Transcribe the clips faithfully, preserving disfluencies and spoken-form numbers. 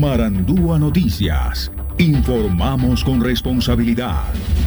Marandúa Noticias. Informamos con responsabilidad.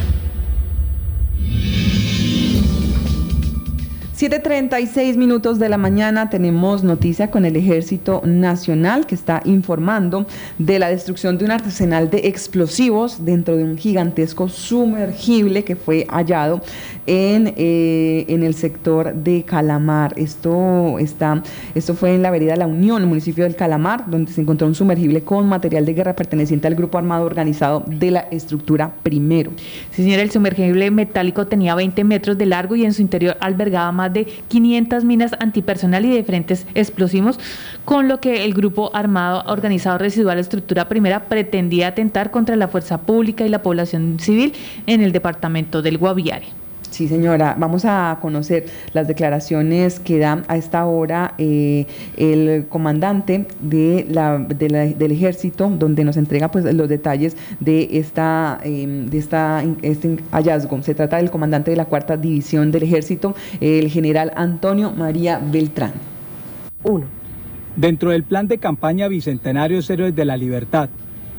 siete treinta y seis minutos de la mañana tenemos noticia con el Ejército Nacional, que está informando de la destrucción de un arsenal de explosivos dentro de un gigantesco sumergible que fue hallado en, eh, en el sector de Calamar. Esto, está, esto fue en la vereda La Unión, el municipio del Calamar, donde se encontró un sumergible con material de guerra perteneciente al grupo armado organizado de la estructura Primero. Sí, señora, el sumergible metálico tenía veinte metros de largo y en su interior albergaba más de quinientas minas antipersonal y de diferentes explosivos, con lo que el grupo armado organizado residual Estructura Primera pretendía atentar contra la fuerza pública y la población civil en el departamento del Guaviare. Sí, señora, vamos a conocer las declaraciones que da a esta hora eh, el comandante de la, de la, del ejército, donde nos entrega pues los detalles de esta eh, de esta este hallazgo. Se trata del comandante de la cuarta división del ejército, el general Antonio María Beltrán. Uno. Dentro del plan de campaña Bicentenarios Héroes de la Libertad,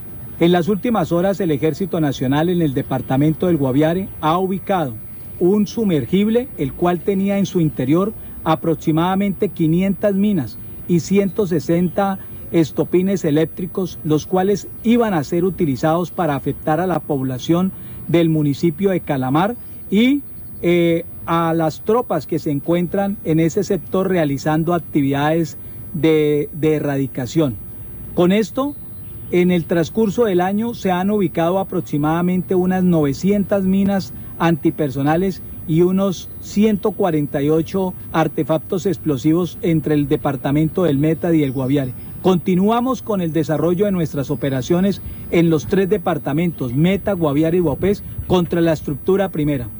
en las últimas horas el Ejército Nacional en el departamento del Guaviare ha ubicado un sumergible, el cual tenía en su interior aproximadamente quinientas minas y ciento sesenta estopines eléctricos, los cuales iban a ser utilizados para afectar a la población del municipio de Calamar y eh, a las tropas que se encuentran en ese sector realizando actividades de, de erradicación. Con esto, en el transcurso del año se han ubicado aproximadamente unas novecientas minas antipersonales y unos ciento cuarenta y ocho artefactos explosivos entre el departamento del Meta y el Guaviare. Continuamos con el desarrollo de nuestras operaciones en los tres departamentos, Meta, Guaviare y Guapés, contra la estructura Primera.